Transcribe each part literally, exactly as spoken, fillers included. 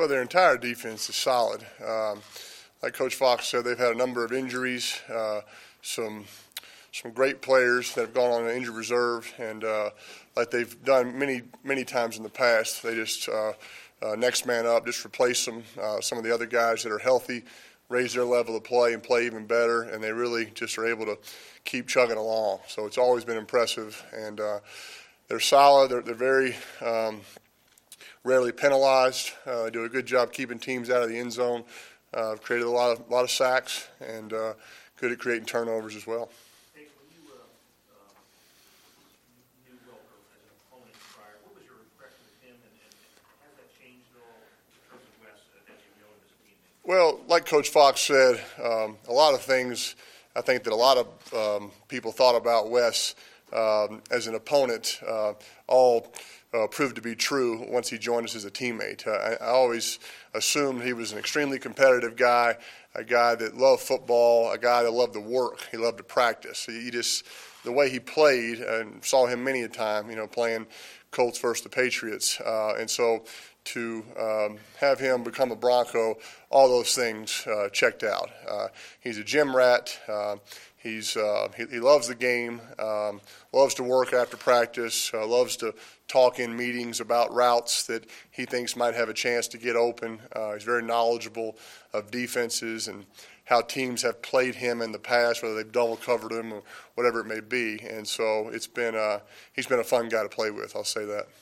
Well, their entire defense is solid. Um, like Coach Fox said, they've had a number of injuries, uh, some some great players that have gone on an injured reserve, and uh, like they've done many, many times in the past, they just uh, uh, next man up, just replace them, uh, some of the other guys that are healthy, raise their level of play and play even better, and they really just are able to keep chugging along. So it's always been impressive, and uh, they're solid. They're, they're very um, rarely penalized. Uh, they do a good job keeping teams out of the end zone. Uh, created a lot of lot of sacks, and uh, good at creating turnovers as well. Hey, when you uh, uh, knew Welker as an opponent prior, what was your impression of him, and, and has that changed at all in terms of Wes uh, that you know as a teammate? Well, like Coach Fox said, um, a lot of things I think that a lot of um, people thought about Wes um, as an opponent uh, all uh, proved to be true once he joined us as a teammate. Uh, I, I always assumed he was an extremely competitive guy, a guy that loved football, a guy that loved to work, he loved to practice. He just, the way he played, and saw him many a time, you know, playing Colts versus the Patriots, uh, and so to um, have him become a Bronco, all those things uh, checked out. Uh, he's a gym rat. Uh, he's uh, he, he loves the game, um, loves to work after practice, uh, loves to talk in meetings about routes that he thinks might have a chance to get open. Uh, he's very knowledgeable of defenses and how teams have played him in the past, whether they've double covered him or whatever it may be. And so it's been uh, he's been a fun guy to play with, I'll say that.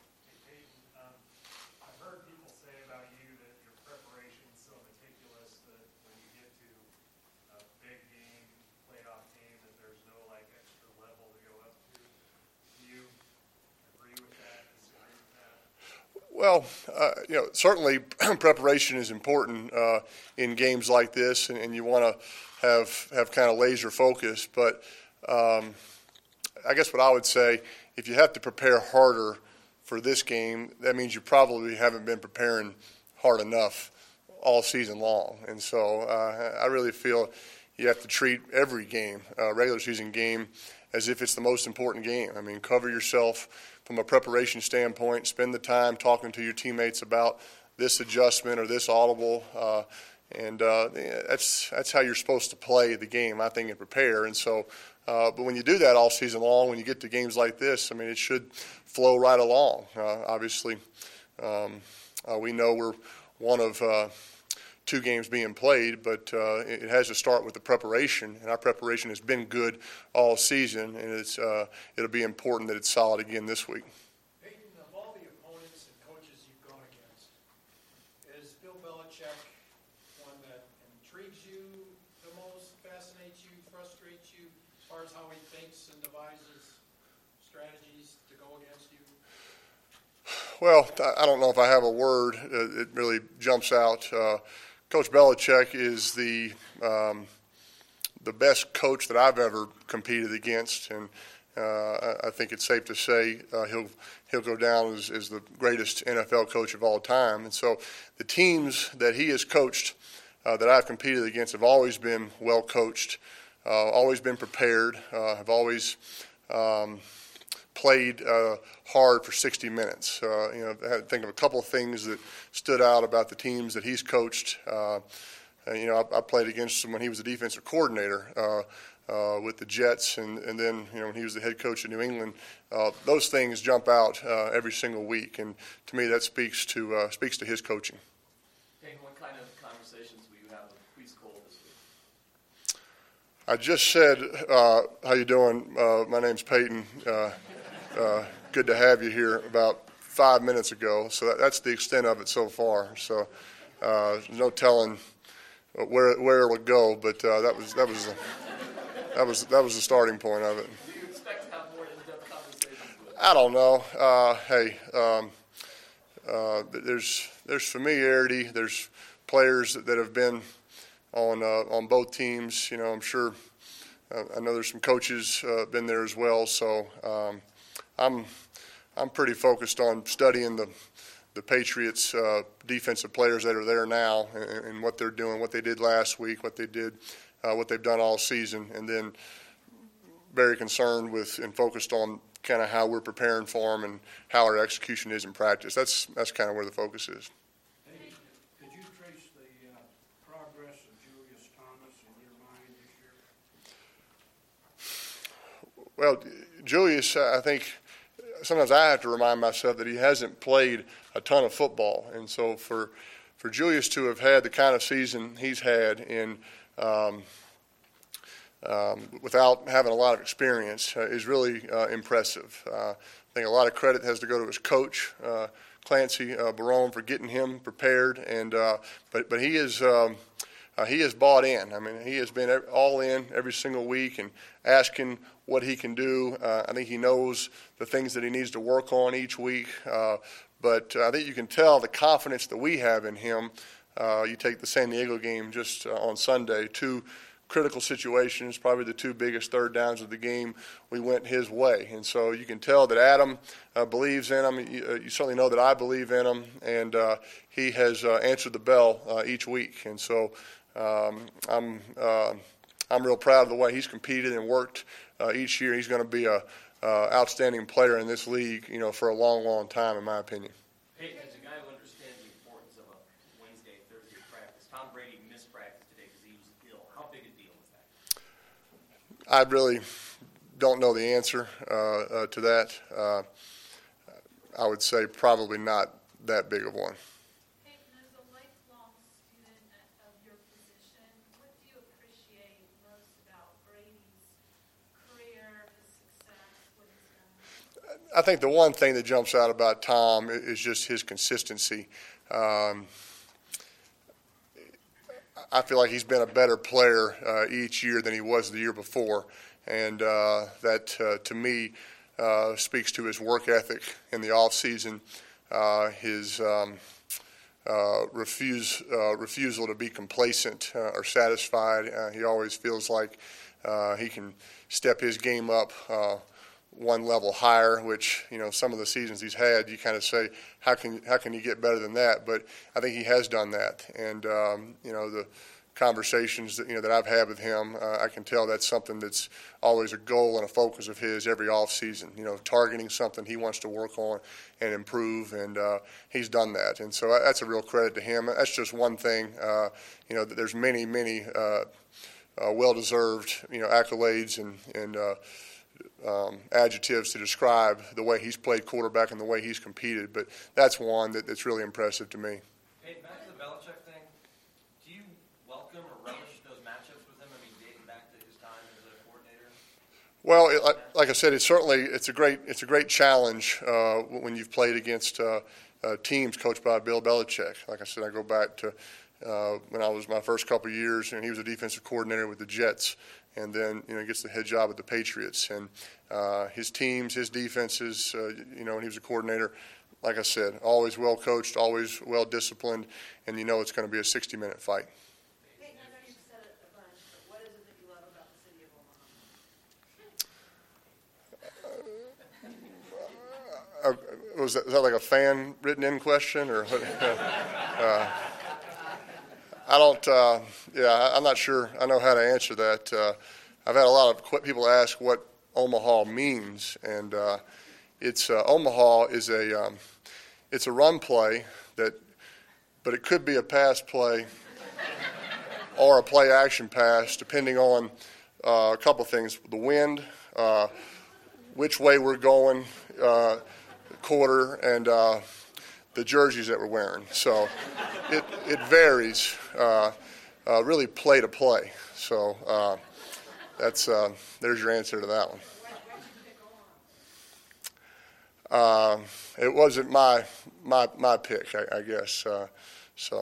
Well, uh, you know, certainly preparation is important uh, in games like this, and, and you want to have have kind of laser focus. But um, I guess what I would say, if you have to prepare harder for this game, that means you probably haven't been preparing hard enough all season long. And so uh, I really feel you have to treat every game, uh, regular season game, as if it's the most important game. I mean, cover yourself from a preparation standpoint, spend the time talking to your teammates about this adjustment or this audible, uh, and uh, that's that's how you're supposed to play the game, I think, and prepare. And so, uh, but when you do that all season long, when you get to games like this, I mean, it should flow right along. Uh, obviously, um, uh, we know we're one of uh, two games being played, but uh, it has to start with the preparation, and our preparation has been good all season, and it's uh, it'll be important that it's solid again this week. Peyton, of all the opponents and coaches you've gone against, is Bill Belichick one that intrigues you the most, fascinates you, frustrates you, as far as how he thinks and devises strategies to go against you? Well, I don't know if I have a word that really jumps out. Uh, Coach Belichick is the um, the best coach that I've ever competed against, and uh, I think it's safe to say uh, he'll he'll go down as, as the greatest N F L coach of all time. And so the teams that he has coached, uh, that I've competed against, have always been well coached, uh, always been prepared, uh, have always um, played uh, hard for sixty minutes. Uh, you know, I had to think of a couple of things that stood out about the teams that he's coached. Uh, and, you know, I, I played against him when he was the defensive coordinator uh, uh, with the Jets, and, and then, you know, when he was the head coach of New England. Uh, those things jump out uh, every single week, and to me, that speaks to uh, speaks to his coaching. Hey, what kind of conversations will you have with Priest Cole this week? I just said, uh, "How you doing? Uh, my name's Peyton. Uh, Uh, good to have you here," about five minutes ago. So that, that's the extent of it so far. So uh, there's no telling where where it'll go, but uh, that was that was the, that was that was the starting point of it. Do you expect to have more in-depth conversations with him? I don't know. Uh, hey, um, uh, there's there's familiarity. There's players that, that have been on uh, on both teams. You know, I'm sure. Uh, I know there's some coaches uh, been there as well. So. Um, I'm I'm pretty focused on studying the the Patriots uh, defensive players that are there now and, and what they're doing, what they did last week, what they did, uh, what they've done all season, and then very concerned with and focused on kind of how we're preparing for them and how our execution is in practice. That's that's kind of where the focus is. Any Well, Julius, I think sometimes I have to remind myself that he hasn't played a ton of football, and so for for Julius to have had the kind of season he's had in um, um, without having a lot of experience uh, is really uh, impressive. Uh, I think a lot of credit has to go to his coach, uh, Clancy uh, Barone, for getting him prepared, and uh, but but he is. Um, Uh, he has bought in. I mean, he has been all in every single week and asking what he can do. Uh, I think he knows the things that he needs to work on each week. Uh, but uh, I think you can tell the confidence that we have in him. Uh, you take the San Diego game just uh, on Sunday, two critical situations, probably the two biggest third downs of the game, we went his way. And so you can tell that Adam uh, believes in him. You, uh, you certainly know that I believe in him. And uh, he has uh, answered the bell uh, each week. And so Um, I'm uh, I'm real proud of the way he's competed and worked uh, each year. He's going to be a uh, outstanding player in this league, you know, for a long, long time, in my opinion. Hey, as a guy who understands the importance of a Wednesday, Thursday practice, Tom Brady missed practice today because he was ill. How big a deal is that? I really don't know the answer uh, uh, to that. Uh, I would say probably not that big of one. I think the one thing that jumps out about Tom is just his consistency. Um, I feel like he's been a better player uh, each year than he was the year before, and uh, that, uh, to me, uh, speaks to his work ethic in the off season, uh, his um, uh, refuse, uh, refusal to be complacent uh, or satisfied. Uh, he always feels like uh, he can step his game up Uh, one level higher, which, you know, some of the seasons he's had, you kind of say, how can how can he get better than that? But I think he has done that, and um, you know, the conversations that you know that I've had with him, uh, I can tell that's something that's always a goal and a focus of his every off season. You know, targeting something he wants to work on and improve, and uh, he's done that, and so that's a real credit to him. That's just one thing. Uh, you know, there's many many uh, uh, well-deserved you know accolades and and. Uh, Um, adjectives to describe the way he's played quarterback and the way he's competed, but that's one that, that's really impressive to me. Hey, back to the Belichick thing. Do you welcome or relish those matchups with him? I mean, dating back to his time as a coordinator. Well, it, like, like I said, it's certainly it's a great it's a great challenge uh, when you've played against uh, uh, teams coached by Bill Belichick. Like I said, I go back to uh, when I was my first couple of years, and he was a defensive coordinator with the Jets. And then, you know, he gets the head job with the Patriots. And uh, his teams, his defenses, uh, you know, and he was a coordinator, like I said, always well coached, always well disciplined, and you know it's going to be a sixty-minute fight. Hey, I know you've said it a bunch, but what is it that you love about the city of Omaha? Uh, was, that, was that like a fan written in question? Or what? uh, I don't, uh, yeah, I'm not sure I know how to answer that. Uh, I've had a lot of people ask what Omaha means, and uh, it's uh, Omaha is a, um, it's a run play that, but it could be a pass play or a play action pass, depending on uh, a couple of things: the wind, uh, which way we're going, uh, quarter, and uh, the jerseys that we're wearing. So it it varies, uh, uh, really play to play. So uh, that's uh, there's your answer to that one. Uh, it wasn't my my my pick, I, I guess. Uh, so.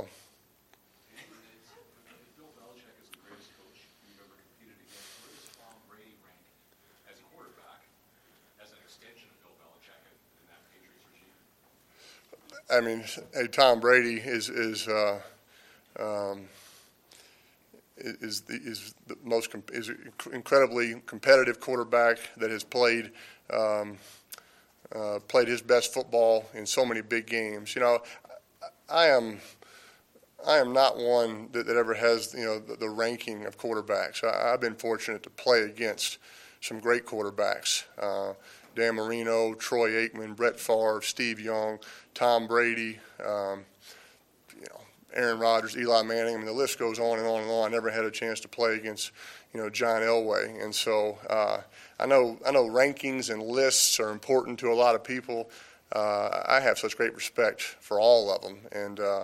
Bill Belichick is the greatest coach you've ever competed against. Where does Tom Brady rank as a quarterback, as an extension of Bill Belichick in, in that Patriots regime? I mean, hey, Tom Brady is is uh, um, is the is the most com- is an incredibly competitive quarterback that has played um, uh, played his best football in so many big games. You know, I am I am not one that, that ever has you know the, the ranking of quarterbacks. I, I've been fortunate to play against some great quarterbacks. Uh, Dan Marino, Troy Aikman, Brett Favre, Steve Young, Tom Brady, um, you know, Aaron Rodgers, Eli Manning. I mean, the list goes on and on and on. I never had a chance to play against, you know, John Elway. And so uh, I know I know rankings and lists are important to a lot of people. Uh, I have such great respect for all of them. And uh,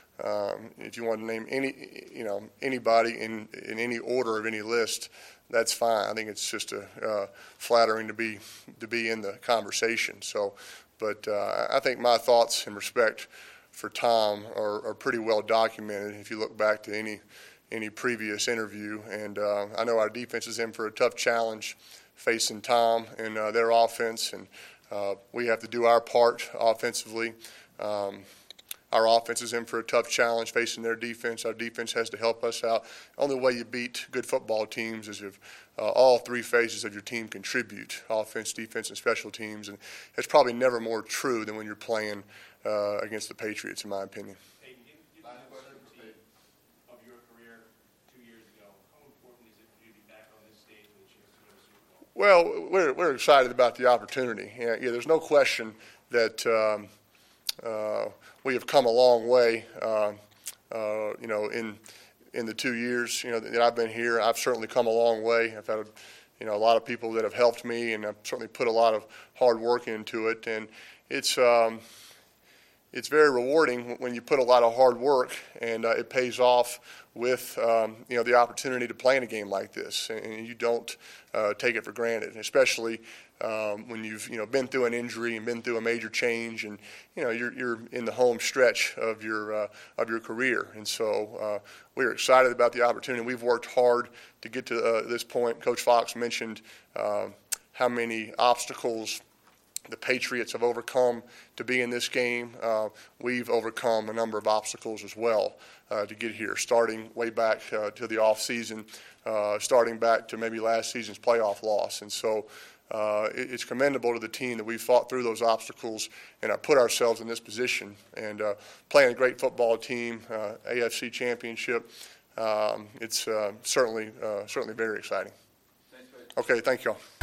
um, if you want to name any, you know, anybody in, in any order of any list, that's fine. I think it's just a, uh, flattering to be to be in the conversation. So, but uh, I think my thoughts and respect for Tom are, are pretty well documented if you look back to any any previous interview. And uh, I know our defense is in for a tough challenge facing Tom and uh, their offense, and uh, we have to do our part offensively. Um, Our offense is in for a tough challenge facing their defense. Our defense has to help us out. The only way you beat good football teams is if uh, all three phases of your team contribute, offense, defense, and special teams. And it's probably never more true than when you're playing uh, against the Patriots, in my opinion. Hey, if you had the certainty of your career two years ago, how important is it for you to be back on this stage with a chance to win a Super Bowl? Well, we're, we're excited about the opportunity. Yeah, yeah, there's no question that um, uh, we have come a long way, uh, uh, you know, in in the two years, you know, that I've been here. I've certainly come a long way. I've had, you know, a lot of people that have helped me, and I've certainly put a lot of hard work into it. And it's um, it's very rewarding when you put a lot of hard work and uh, it pays off with, um, you know, the opportunity to play in a game like this, and you don't uh, take it for granted, especially um, when you've, you know, been through an injury and been through a major change, and, you know, you're, you're in the home stretch of your, uh, of your career. And so uh, we're excited about the opportunity. We've worked hard to get to uh, this point. Coach Fox mentioned uh, how many obstacles the Patriots have overcome to be in this game. Uh, we've overcome a number of obstacles as well uh, to get here, starting way back uh, to the off season, uh, starting back to maybe last season's playoff loss. And so uh, it, it's commendable to the team that we've fought through those obstacles and have put ourselves in this position. And uh, playing a great football team, uh, A F C championship, um, it's uh, certainly, uh, certainly very exciting. Thanks, Coach. Okay, thank you all.